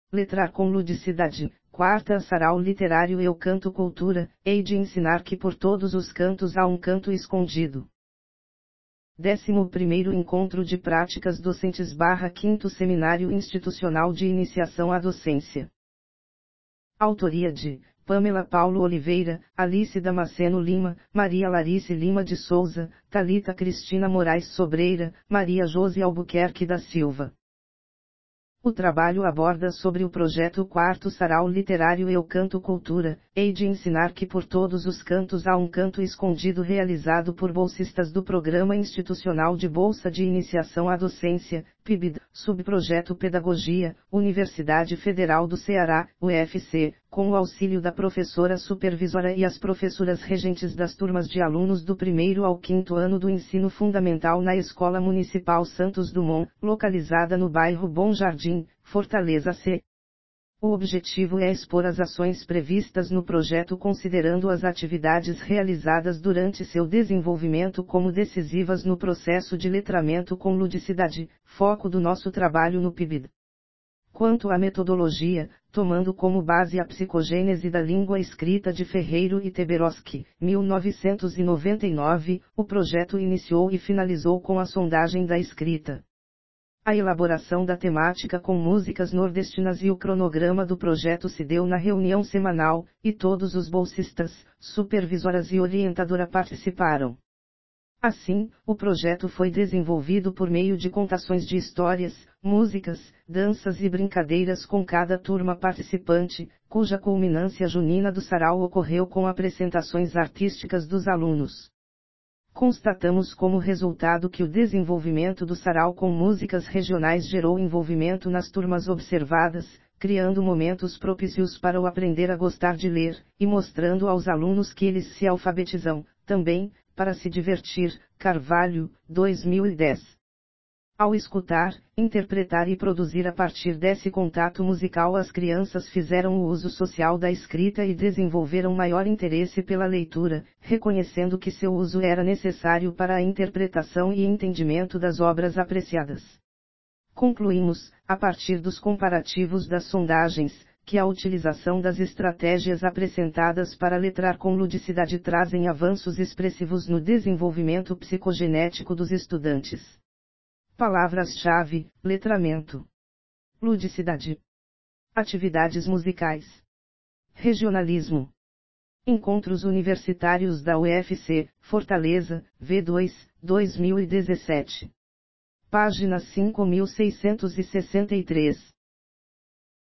letrar com ludicidade. Quarta, sarau literário Eu canto cultura, hei de ensinar que por todos os cantos há um canto escondido. 11º Encontro de Práticas Docentes / 5º Seminário Institucional de Iniciação à Docência. Autoria de Pamela Paulo Oliveira, Alice Damasceno Lima, Maria Larice Lima de Souza, Thalita Cristina Moraes Sobreira, Maria Josi Albuquerque da Silva. O trabalho aborda sobre o projeto 4º Sarau Literário Eu Canto Cultura, hei de ensinar que por todos os cantos há um canto escondido, realizado por bolsistas do Programa Institucional de Bolsa de Iniciação à Docência, PIBID, Subprojeto Pedagogia, Universidade Federal do Ceará, UFC, com o auxílio da professora supervisora e as professoras regentes das turmas de alunos do 1º ao 5º ano do ensino fundamental na Escola Municipal Santos Dumont, localizada no bairro Bom Jardim, Fortaleza C. O objetivo é expor as ações previstas no projeto considerando as atividades realizadas durante seu desenvolvimento como decisivas no processo de letramento com ludicidade, foco do nosso trabalho no PIBID. Quanto à metodologia, tomando como base a psicogênese da língua escrita de Ferreiro e Teberoski, 1999, o projeto iniciou e finalizou com a sondagem da escrita. A elaboração da temática com músicas nordestinas e o cronograma do projeto se deu na reunião semanal, e todos os bolsistas, supervisoras e orientadora participaram. Assim, o projeto foi desenvolvido por meio de contações de histórias, músicas, danças e brincadeiras com cada turma participante, cuja culminância junina do sarau ocorreu com apresentações artísticas dos alunos. Constatamos como resultado que o desenvolvimento do sarau com músicas regionais gerou envolvimento nas turmas observadas, criando momentos propícios para o aprender a gostar de ler, e mostrando aos alunos que eles se alfabetizam, também, para se divertir. Carvalho, 2010. Ao escutar, interpretar e produzir a partir desse contato musical, as crianças fizeram o uso social da escrita e desenvolveram maior interesse pela leitura, reconhecendo que seu uso era necessário para a interpretação e entendimento das obras apreciadas. Concluímos, a partir dos comparativos das sondagens, que a utilização das estratégias apresentadas para letrar com ludicidade trazem avanços expressivos no desenvolvimento psicogenético dos estudantes. Palavras-chave: letramento, ludicidade, atividades musicais, regionalismo. Encontros Universitários da UFC, Fortaleza, V2, 2017. Página 5663.